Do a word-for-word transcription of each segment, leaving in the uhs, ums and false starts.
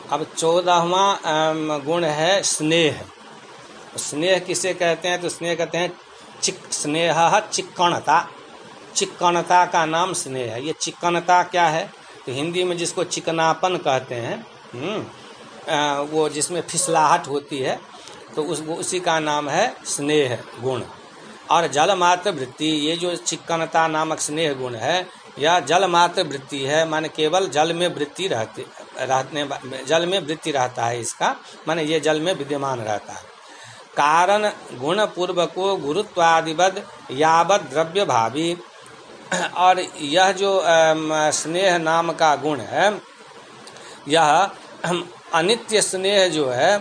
अब चौदहवां गुण है स्नेह। स्नेह किसे कहते हैं? तो स्नेह कहते हैं चिक स्नेह चिक्कणता। चिक्कणता का नाम स्नेह है। ये चिक्कणता क्या है? तो हिंदी में जिसको चिकनापन कहते हैं, वो जिसमें फिसलाहट होती है, तो उस उसी का नाम है स्नेह गुण। और जलमात्र वृत्ति, ये जो चिक्कणता नामक स्नेह गुण है, यह जलमात्र वृत्ति है, माने केवल जल में वृत्ति रहती रहने जल में वृत्ति रहता है इसका, माने ये जल में विद्यमान रहता है। कारण गुण पूर्वको गुरुत्वादिवद यावद द्रव्य भावी। और यह जो स्नेह नाम का गुण है, यह अनित्य स्नेह जो है,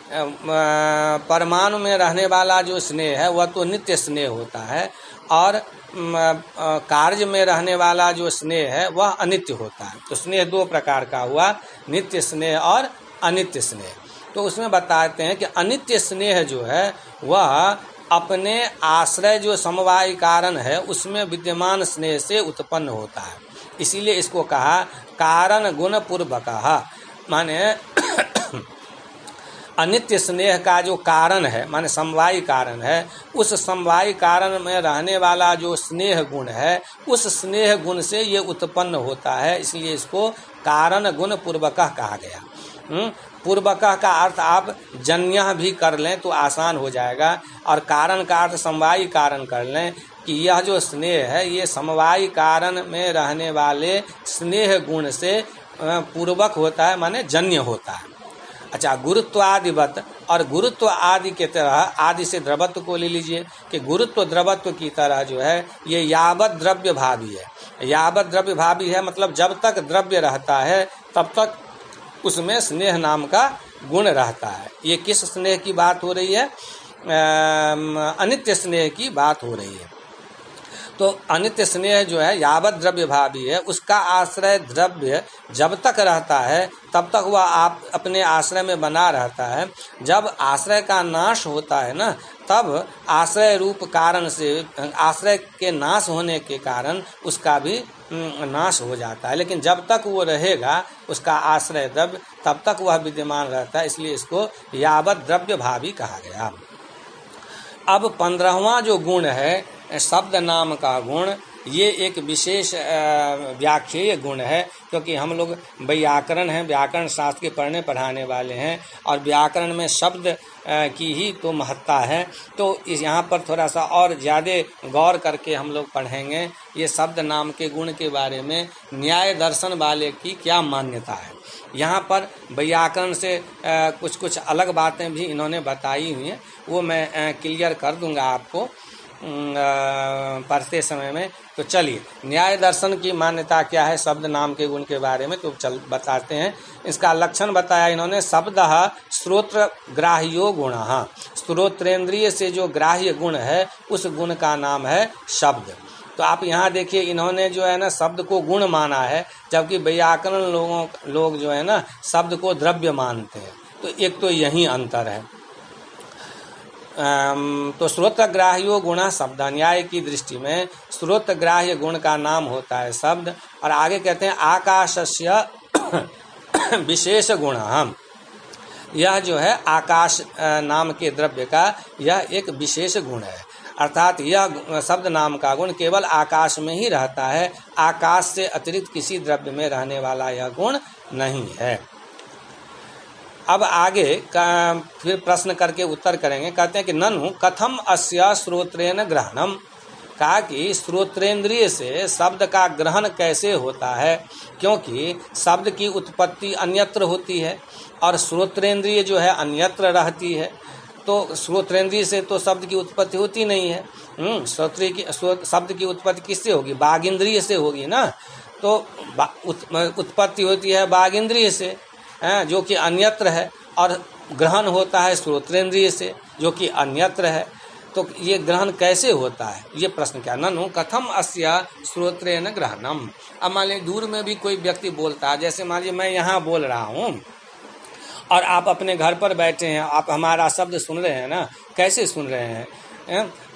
परमाणु में रहने वाला जो स्नेह है वह तो नित्य स्नेह होता है, और कार्य में रहने वाला जो स्नेह है वह अनित्य होता है। तो स्नेह दो प्रकार का हुआ, नित्य स्नेह और अनित्य स्नेह। तो उसमें बताते हैं कि अनित्य स्नेह जो है वह अपने आश्रय जो समवाय कारण है उसमें विद्यमान स्नेह से उत्पन्न होता है। इसीलिए इसको कहा कारण गुण पूर्वकः, माने अनित्य स्नेह का जो कारण है, माने समवाय कारण है, उस समवाय कारण में रहने वाला जो स्नेह गुण है, उस स्नेह गुण से ये उत्पन्न होता है। इसलिए इसको कारण गुण पूर्वकः कहा गया। हम्म पूर्वकः का अर्थ आप जन्य भी कर लें तो आसान हो जाएगा, और कारण का अर्थ समवाय कारण कर लें कि यह जो स्नेह है ये समवाय कारण में रहने वाले स्नेह गुण से पूर्वक होता है, माने जन्य होता है। अच्छा, गुरुत्वादिवत, और गुरुत्व आदि के तरह, आदि से द्रवत्व को ले लीजिए कि गुरुत्व द्रवत्व की तरह जो है ये यावत द्रव्य भावी है। यावत द्रव्य भावी है मतलब जब तक द्रव्य रहता है तब तक उसमें स्नेह नाम का गुण रहता है। ये किस स्नेह की बात हो रही है? अनित्य स्नेह की बात हो रही है। तो अनित्य स्नेह जो है यावत द्रव्य भावी है, उसका आश्रय द्रव्य जब तक रहता है तब तक वह आप अपने आश्रय में बना रहता है। जब आश्रय का नाश होता है ना, तब आश्रय रूप कारण से, आश्रय के नाश होने के कारण उसका भी नाश हो जाता है। लेकिन जब तक वो रहेगा उसका आश्रय द्रव्य, तब तक वह विद्यमान रहता है। इसलिए इसको यावत द्रव्य भावी कहा गया। अब पंद्रहवां जो गुण है शब्द नाम का गुण, ये एक विशेष व्याख्येय गुण है, क्योंकि हम लोग व्याकरण हैं, व्याकरण शास्त्र के पढ़ने पढ़ाने वाले हैं, और व्याकरण में शब्द की ही तो महत्ता है। तो इस यहाँ पर थोड़ा सा और ज़्यादा गौर करके हम लोग पढ़ेंगे ये शब्द नाम के गुण के बारे में, न्याय दर्शन वाले की क्या मान्यता है। यहाँ पर व्याकरण से आ, कुछ कुछ अलग बातें भी इन्होंने बताई हुई हैं, वो मैं आ, क्लियर कर दूंगा आपको पढ़ते समय में। तो चलिए, न्याय दर्शन की मान्यता क्या है शब्द नाम के गुण के बारे में, तो चल बताते हैं। इसका लक्षण बताया इन्होंने, शब्दः श्रोत्र ग्राह्यो गुणः। श्रोत्रेंद्रिय से जो ग्राह्य गुण है उस गुण का नाम है शब्द। तो आप यहाँ देखिए, इन्होंने जो है ना शब्द को गुण माना है, जबकि व्याकरण लोगों लोग जो है ना शब्द को द्रव्य मानते हैं। तो एक तो यही अंतर है। तो श्रोत्रग्राह्यो गुण शब्द, न्याय की दृष्टि में श्रोत्रग्राह्य गुण का नाम होता है शब्द। और आगे कहते हैं आकाशस्य विशेष गुण, यह जो है आकाश नाम के द्रव्य का यह एक विशेष गुण है। अर्थात यह शब्द नाम का गुण केवल आकाश में ही रहता है, आकाश से अतिरिक्त किसी द्रव्य में रहने वाला यह गुण नहीं है। अब आगे का फिर प्रश्न करके उत्तर करेंगे। कहते हैं कि ननु कथम अस्य श्रोत्रेण ग्रहणम, कहा कि श्रोत्रेंद्रिय से शब्द का ग्रहण कैसे होता है, क्योंकि शब्द की उत्पत्ति अन्यत्र होती है और श्रोत्रेंद्रिय जो है अन्यत्र रहती है। तो श्रोत्रेंद्रिय से तो शब्द की उत्पत्ति होती नहीं है। हम्म श्रोत्रिय की शब्द की उत्पत्ति किससे होगी? बाघ इंद्रिय से होगी ना। तो उत्पत्ति होती है बाघ इंद्रिय से, जो कि अन्यत्र है, और ग्रहण होता है श्रोत्रेंद्रिय से जो कि अन्यत्र है। तो ये ग्रहण कैसे होता है, ये प्रश्न क्या? ननु कथम अस्य श्रोत्रेण ग्रहणम। अब मान लीजिए दूर में भी कोई व्यक्ति बोलता है, जैसे मान लीजिए मैं यहाँ बोल रहा हूँ और आप अपने घर पर बैठे हैं, आप हमारा शब्द सुन रहे हैं ना, कैसे सुन रहे हैं?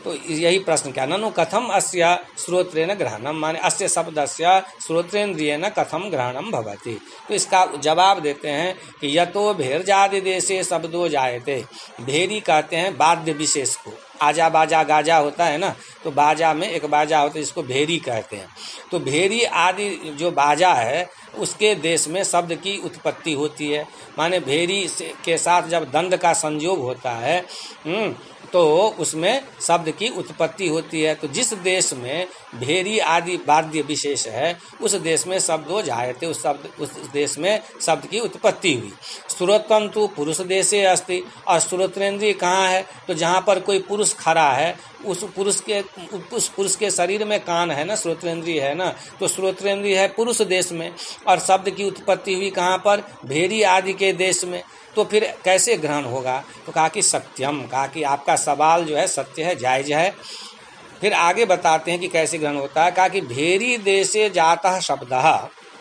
तो यही प्रश्न क्या, ननु कथम अस्य श्रोत्रेण ग्रहणम, माने अस्य शब्दस्य श्रोत्रेन्द्रियेण कथम ग्रहणम भवति। तो इसका जवाब देते हैं कि यतो भेर्जादि देशे शब्दो जायते, भेरी कहते हैं वाद्य विशेष को, आजा बाजा गाजा होता है ना, तो बाजा में एक बाजा होता है जिसको भेरी कहते हैं। तो भेरी आदि जो बाजा है उसके देश में शब्द की उत्पत्ति होती है, माने भेरी के साथ जब दंड का संयोग होता है हम्म तो उसमें शब्द की उत्पत्ति होती है। तो जिस देश में भेरी आदि वाद्य विशेष है उस देश में शब्दो जायते, उस शब्द उस देश में शब्द की उत्पत्ति हुई। श्रोत्रम तो पुरुष देशे अस्ति, और श्रोत्रेंद्रिय कहाँ है, तो जहाँ पर कोई पुरुष खड़ा है उस पुरुष के उस पुरुष के शरीर में कान है ना, श्रोत्रेंद्रिय है ना, तो श्रोत्रेंद्रिय है पुरुष देश में, और शब्द की उत्पत्ति हुई कहाँ पर, भेरी आदि के देश में। तो फिर कैसे ग्रहण होगा, तो कहा कि सत्यम, कहा कि आपका सवाल जो है सत्य है, जायज है। फिर आगे बताते हैं कि कैसे ग्रहण होता है। कहा कि भेरी देशे जातः शब्दः,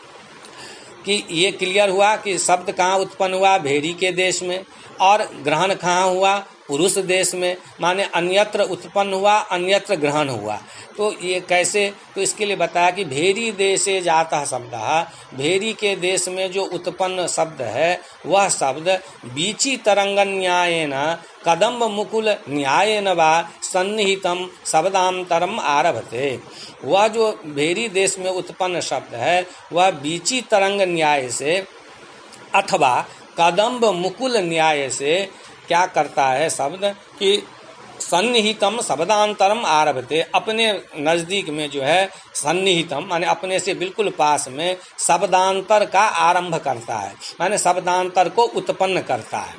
कि ये क्लियर हुआ कि शब्द कहाँ उत्पन्न हुआ, भेरी के देश में, और ग्रहण कहाँ हुआ, पुरुष देश में, माने अन्यत्र उत्पन्न हुआ अन्यत्र ग्रहण हुआ। तो ये कैसे, तो इसके लिए बताया कि भेरी देशे जातः शब्दः, भेरी के देश में जो उत्पन्न शब्द है वह शब्द बीची तरंग न्यायेन कदम्ब मुकुल न्यायेन वा सन्निहितम शब्दांतरम आरभते। वह जो भेरी देश में उत्पन्न शब्द है वह बीची तरंग न्याय से अथवा कदम्ब मुकुल न्याय से क्या करता है शब्द कि सन्निहितम शब्दांतरम आरभते, अपने नजदीक में जो है सन्निहितम माने अपने से बिल्कुल पास में शब्दांतर का आरंभ करता है, माने शब्दांतर को उत्पन्न करता है।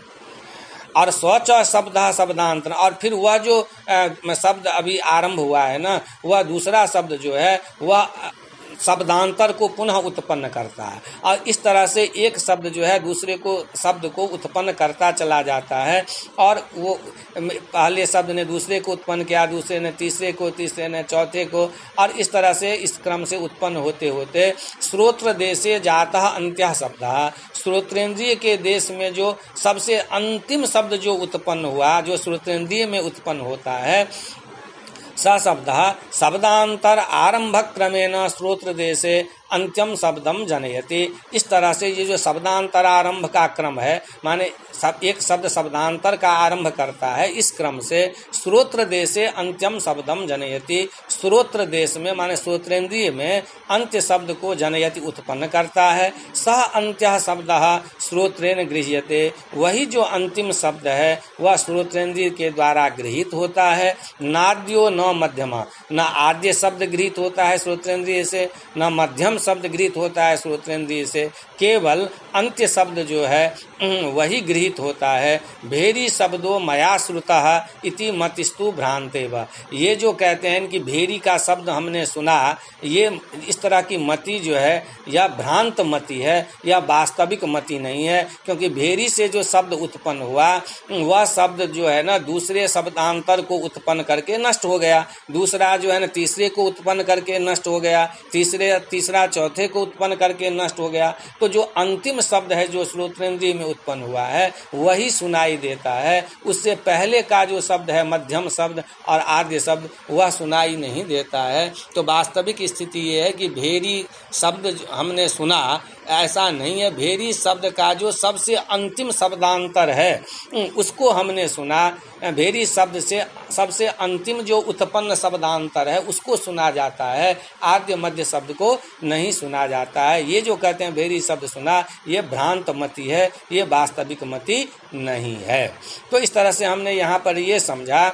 और स्वच शब्द शब्दांतर, और फिर वह जो शब्द अभी आरंभ हुआ है ना, वह दूसरा शब्द जो है वह शब्दांतर को पुनः उत्पन्न करता है। और इस तरह से एक शब्द जो है दूसरे को शब्द को उत्पन्न करता चला जाता है, और वो पहले शब्द ने दूसरे को उत्पन्न किया, दूसरे ने तीसरे को, तीसरे ने चौथे को, और इस तरह से इस क्रम से उत्पन्न होते होते श्रोत्र देशे जातः अंत्यः शब्दः, श्रोत्रेंद्रिय के देश में जो सबसे अंतिम शब्द जो उत्पन्न हुआ, जो श्रोत्रेंद्रिय में उत्पन्न होता है, स शब्दः शब्दांतर आरंभ क्रमेण श्रोत्र देशे अंत्यम शब्दम जनयति। इस तरह से ये जो शब्दांतर आरंभ का क्रम है, माने सब एक शब्द शब्दांतर का आरंभ करता है, इस क्रम से श्रोत्र देशे अंत्यम शब्दम जनयति, श्रोत्र देश में माने श्रोत्रेंद्रिय में अंत्य शब्द को जनयति उत्पन्न करता है। सह अंत्यः शब्दः श्रोत्रेण गृह्यते, वही जो अंतिम शब्द है वह श्रोत्रेंद्रिय के द्वारा गृहीत होता है। नाद्यो न मध्यमा, न आद्य शब्द गृहीत होता है श्रोत्रेंद्रिय से, न मध्यम शब्द गृहीत होता है श्रोत्रेंद्रिय से, केवल अंत्य शब्द जो है वही गृहीत होता है। भेरी शब्दों मया श्रुतः इति मतिस्तु भ्रांतेव, ये जो कहते हैं कि भेरी का शब्द हमने सुना, ये इस तरह की मति जो है यह भ्रांत मति है, यह वास्तविक मति नहीं है। क्योंकि भेरी से जो शब्द उत्पन्न हुआ वह शब्द जो है ना दूसरे शब्दांतर को उत्पन्न करके नष्ट हो गया, दूसरा जो है ना तीसरे को उत्पन्न करके नष्ट हो गया, तीसरे तीसरा चौथे को उत्पन्न करके नष्ट हो गया। तो जो अंतिम शब्द है जो श्रोत्रेंद्रिय में उत्पन्न हुआ है वही सुनाई देता है, उससे पहले का जो शब्द है मध्यम शब्द और आद्य शब्द वह सुनाई नहीं देता है। तो वास्तविक स्थिति ये है कि भेरी शब्द हमने सुना ऐसा नहीं है, भेरी शब्द का जो सबसे अंतिम शब्दांतर है उसको हमने सुना, भेरी शब्द से सबसे अंतिम जो उत्पन्न शब्दांतर है उसको सुना जाता है, आद्य मध्य शब्द को नहीं सुना जाता है। ये जो कहते हैं भेरी शब्द सुना, ये भ्रांत मति है, ये वास्तविक मति नहीं है। तो इस तरह से हमने यहाँ पर ये समझा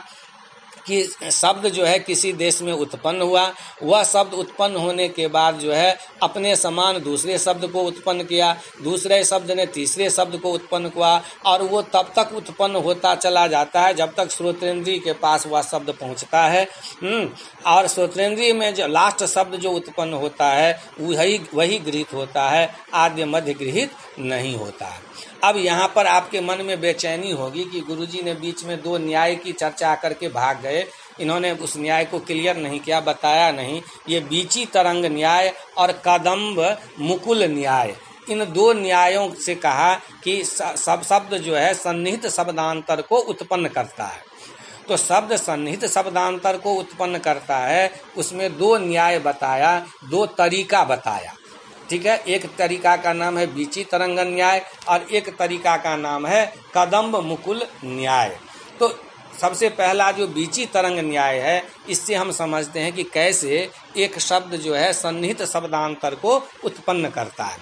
कि शब्द जो है किसी देश में उत्पन्न हुआ, वह शब्द उत्पन्न होने के बाद जो है अपने समान दूसरे शब्द को उत्पन्न किया, दूसरे शब्द ने तीसरे शब्द को उत्पन्न किया, और वो तब तक उत्पन्न होता चला जाता है जब तक श्रोत्रेंद्रिय के पास वह शब्द पहुंचता है। हम्म और श्रोत्रेंद्रिय में जो लास्ट शब्द जो उत्पन्न होता है वही वही गृहीत होता है, आद्य मध्य गृहीत नहीं होता है। अब यहाँ पर आपके मन में बेचैनी होगी कि गुरुजी ने बीच में दो न्याय की चर्चा करके भाग गए, इन्होंने उस न्याय को क्लियर नहीं किया, बताया नहीं। ये बीची तरंग न्याय और कदम्ब मुकुल न्याय, इन दो न्यायों से कहा कि सब शब्द जो है सन्निहित शब्दांतर को उत्पन्न करता है। तो शब्द सन्निहित शब्दांतर को उत्पन्न करता है। उसमें दो न्याय बताया, दो तरीका बताया। ठीक है, एक तरीका का नाम है बीची तरंग न्याय और एक तरीका का नाम है कदम्ब मुकुल न्याय। तो सबसे पहला जो बीची तरंग न्याय है, इससे हम समझते हैं कि कैसे एक शब्द जो है सन्निहित शब्दांतर को उत्पन्न करता है।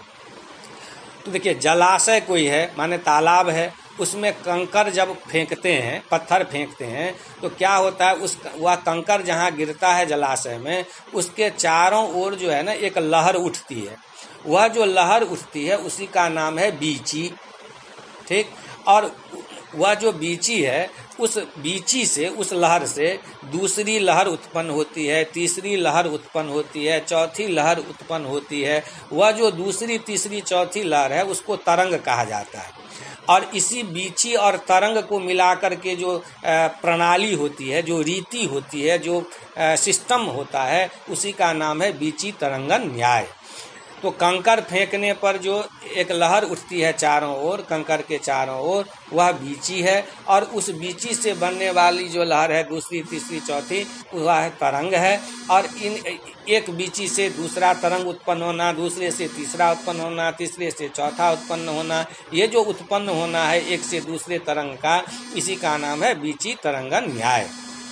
तो देखिए, जलाशय कोई है, माने तालाब है, उसमें कंकर जब फेंकते हैं, पत्थर फेंकते हैं, तो क्या होता है, उस वह कंकर जहाँ गिरता है जलाशय में, उसके चारों ओर जो है ना एक लहर उठती है। वह जो लहर उठती है उसी का नाम है बीची। ठीक, और वह जो बीची है, उस बीची से, उस लहर से दूसरी लहर उत्पन्न होती है, तीसरी लहर उत्पन्न होती है, चौथी लहर उत्पन्न होती है। वह जो दूसरी, तीसरी, चौथी लहर है उसको तरंग कहा जाता है। और इसी बीची और तरंग को मिलाकर के जो प्रणाली होती है, जो रीति होती है, जो सिस्टम होता है, उसी का नाम है बीची तरंगन न्याय। तो कंकर फेंकने पर जो एक लहर उठती है चारों ओर, कंकर के चारों ओर, वह बीची है। और उस बीची से बनने वाली जो लहर है, दूसरी, तीसरी, चौथी, वह है तरंग है। और इन एक बीची से दूसरा तरंग उत्पन्न होना, दूसरे से तीसरा उत्पन्न होना, तीसरे से चौथा उत्पन्न होना, ये जो उत्पन्न होना है एक से दूसरे तरंग का, इसी का नाम है बीची तरंगन न्याय।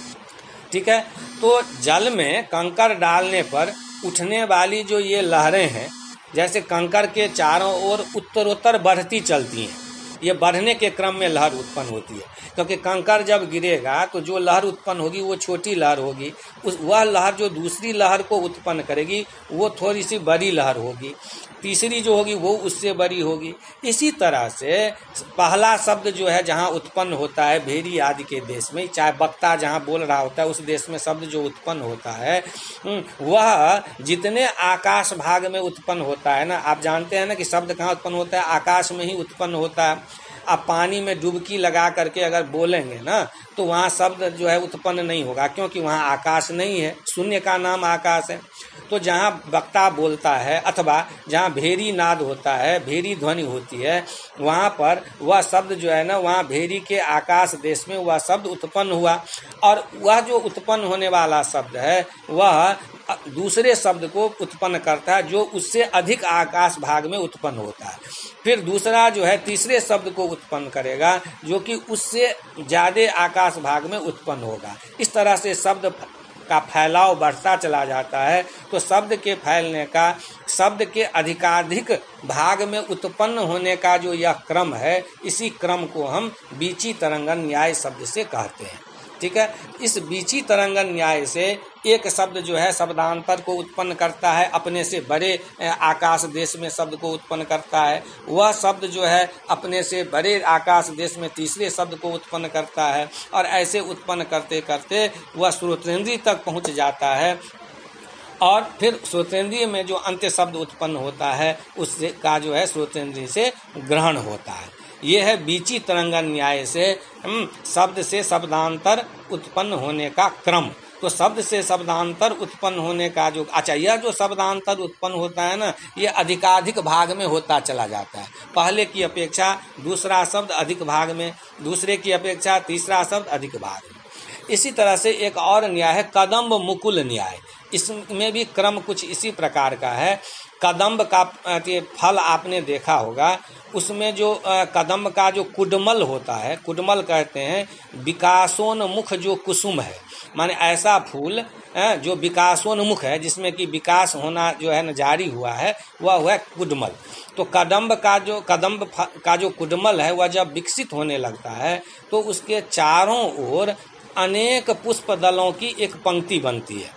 ठीक है, तो जल में कंकर डालने पर उठने वाली जो ये लहरें हैं, जैसे कंकर के चारों ओर उत्तरोत्तर बढ़ती चलती हैं, ये बढ़ने के क्रम में लहर उत्पन्न होती है। क्योंकि कंकर जब गिरेगा तो जो लहर उत्पन्न होगी वो छोटी लहर होगी, उस वह लहर जो दूसरी लहर को उत्पन्न करेगी वो थोड़ी सी बड़ी लहर होगी, तीसरी जो होगी वो उससे बड़ी होगी। इसी तरह से पहला शब्द जो है जहाँ उत्पन्न होता है भेरी आदि के देश में, चाहे वक्ता जहाँ बोल रहा होता है उस देश में शब्द जो उत्पन्न होता है, वह जितने आकाश भाग में उत्पन्न होता है ना, आप जानते हैं ना कि शब्द कहाँ उत्पन्न होता है, आकाश में ही उत्पन्न होता है। आप पानी में डुबकी लगा करके अगर बोलेंगे ना तो वहाँ शब्द जो है उत्पन्न नहीं होगा, क्योंकि वहाँ आकाश नहीं है, शून्य का नाम आकाश है। तो जहाँ वक्ता बोलता है अथवा जहाँ भेरी नाद होता है, भेरी ध्वनि होती है, वहाँ पर वह शब्द जो है ना, वहाँ भेरी के आकाश देश में वह शब्द उत्पन्न हुआ। और वह जो उत्पन्न होने वाला शब्द है वह दूसरे शब्द को उत्पन्न करता है जो उससे अधिक आकाश भाग में उत्पन्न होता है। फिर दूसरा जो है तीसरे शब्द को उत्पन्न करेगा जो कि उससे ज़्यादा आकाश भाग में उत्पन्न होगा। इस तरह से शब्द का फैलाव बढ़ता चला जाता है। तो शब्द के फैलने का, शब्द के अधिकाधिक भाग में उत्पन्न होने का जो यह क्रम है, इसी क्रम को हम बीची तरंगन न्याय शब्द से कहते हैं। ठीक है, इस बीची तरंगन न्याय से एक शब्द जो है शब्दांतर को उत्पन्न करता है, अपने से बड़े आकाश देश में शब्द को उत्पन्न करता है। वह शब्द जो है अपने से बड़े आकाश देश में तीसरे शब्द को उत्पन्न करता है, और ऐसे उत्पन्न करते करते वह श्रोतेंद्रिय तक पहुंच जाता है। और फिर श्रोतेंद्रिय में जो अंत्य शब्द उत्पन्न होता है उससे का जो है श्रोतेंद्रिय से ग्रहण होता है। ये है बीची तरंगन न्याय से शब्द से शब्दांतर उत्पन्न होने का क्रम। तो शब्द से शब्दांतर उत्पन्न होने का जो अच्छा यह जो शब्दांतर उत्पन्न होता है ना, ये अधिकाधिक भाग में होता चला जाता है। पहले की अपेक्षा दूसरा शब्द अधिक भाग में, दूसरे की अपेक्षा तीसरा शब्द अधिक भाग में। इसी तरह से एक और न्याय है कदम्ब मुकुल न्याय। इसमें भी क्रम कुछ इसी प्रकार का है। कदम्ब का फल आपने देखा होगा, उसमें जो कदम्ब का जो कुडमल होता है, कुडमल कहते हैं विकासोन्मुख जो कुसुम है, माने ऐसा फूल जो विकासोन्मुख है, जिसमें कि विकास होना जो है न जारी हुआ है, वह हुआ कुडमल। तो कदम्ब का जो कदम्ब का जो कुडमल है वह जब विकसित होने लगता है तो उसके चारों ओर अनेक पुष्प दलों की एक पंक्ति बनती है,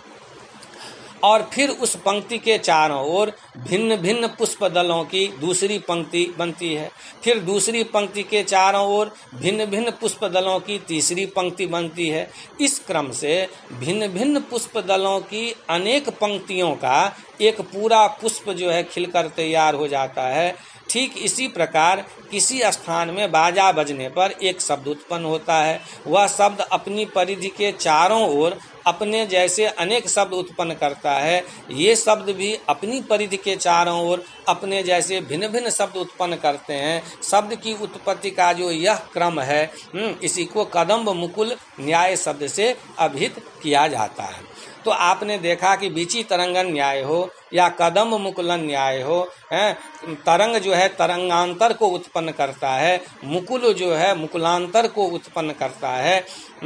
और फिर उस पंक्ति के चारों ओर भिन्न भिन्न पुष्प दलों की दूसरी पंक्ति बनती है। फिर दूसरी पंक्ति के चारों ओर भिन्न भिन्न पुष्प दलों की तीसरी पंक्ति बनती है। इस क्रम से भिन्न भिन्न पुष्प दलों की अनेक पंक्तियों का एक पूरा पुष्प जो है खिलकर तैयार हो जाता है। ठीक इसी प्रकार किसी स्थान में बाजा बजने पर एक शब्द उत्पन्न होता है। वह शब्द अपनी परिधि के चारों ओर अपने जैसे अनेक शब्द उत्पन्न करता है, ये शब्द भी अपनी परिधि के चारों ओर अपने जैसे भिन्न भिन्न शब्द उत्पन्न करते हैं। शब्द की उत्पत्ति का जो यह क्रम है, इसी को कदम्ब मुकुल न्याय शब्द से अभिहित किया जाता है। तो आपने देखा कि बीची तरंगन न्याय हो या कदम्ब मुकुलन न्याय हो, है तरंग जो है तरंगांतर को उत्पन्न करता है, मुकुल जो है मुकुलांतर को उत्पन्न करता है,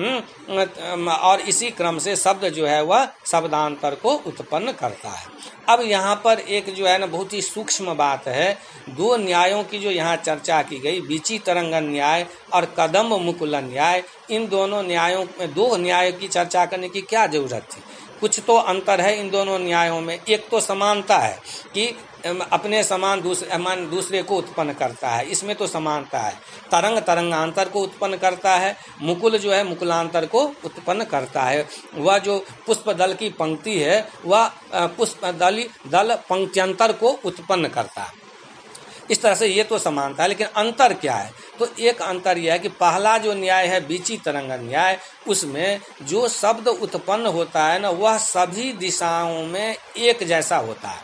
और इसी क्रम से शब्द जो है वह शब्दांतर को उत्पन्न करता है। अब यहाँ पर एक जो है ना बहुत ही सूक्ष्म बात है, दो न्यायों की जो यहाँ चर्चा की गई, बीची तरंगन न्याय और कदम्ब मुकुलन न्याय, इन दोनों न्यायों में दो न्यायों की चर्चा करने की क्या जरूरत थी? कुछ तो अंतर है इन दोनों न्यायों में। एक तो समानता है कि अपने समान दूसरे मान दूसरे को उत्पन्न करता है, इसमें तो समानता है। तरंग तरंगांतर को उत्पन्न करता है, मुकुल जो है मुकुलांतर को उत्पन्न करता है। वह जो पुष्प दल की पंक्ति है वह पुष्प दल दल पंक्त्यंतर को उत्पन्न करता है। इस तरह से ये तो समानता है, लेकिन अंतर क्या है? तो एक अंतर यह है कि पहला जो न्याय है बीची तरंगन न्याय, उसमें जो शब्द उत्पन्न होता है ना वह सभी दिशाओं में एक जैसा होता है।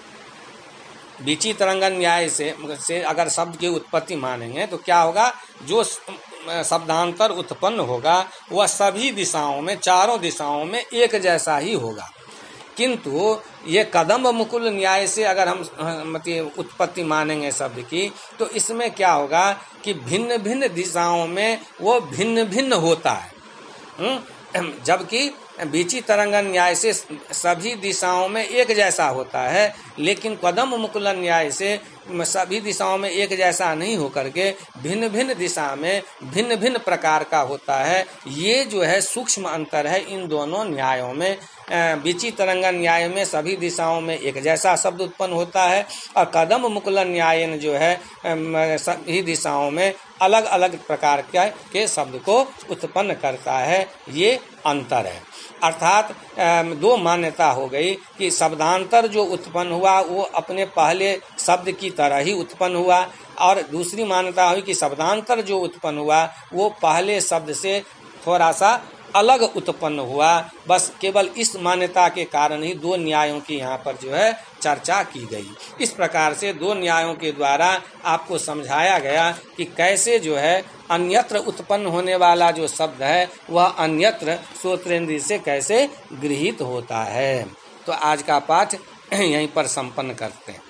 बीची तरंगन न्याय से, से अगर शब्द की उत्पत्ति मानेंगे तो क्या होगा, जो शब्दांतर उत्पन्न होगा वह सभी दिशाओं में, चारों दिशाओं में एक जैसा ही होगा। किंतु ये कदम्ब मुकुल न्याय से अगर हम मतलब उत्पत्ति मानेंगे शब्द की, तो इसमें क्या होगा कि भिन्न भिन्न दिशाओं में वो भिन्न भिन्न होता है, जबकि बीची तरंगन न्याय से सभी दिशाओं में एक जैसा होता है। लेकिन कदम्ब मुकुलन न्याय से सभी दिशाओं में एक जैसा नहीं होकर के भिन्न भिन्न दिशा में भिन्न भिन्न प्रकार का होता है। ये जो है सूक्ष्म अंतर है इन दोनों न्यायों में। बीची तरंगन न्याय में सभी दिशाओं में एक जैसा शब्द उत्पन्न होता है, और कदम्ब मुकुलन न्याय जो है सभी दिशाओं में अलग अलग प्रकार के शब्द को उत्पन्न करता है। ये अंतर है। अर्थात दो मान्यता हो गई कि शब्दांतर जो उत्पन्न हुआ वो अपने पहले शब्द की तरह ही उत्पन्न हुआ, और दूसरी मान्यता हुई कि शब्दांतर जो उत्पन्न हुआ वो पहले शब्द से थोड़ा सा अलग उत्पन्न हुआ। बस केवल इस मान्यता के कारण ही दो न्यायों की यहाँ पर जो है चर्चा की गई। इस प्रकार से दो न्यायों के द्वारा आपको समझाया गया कि कैसे जो है अन्यत्र उत्पन्न होने वाला जो शब्द है वह अन्यत्र श्रोत्रेंद्रिय से कैसे गृहीत होता है। तो आज का पाठ यहीं पर संपन्न करते हैं।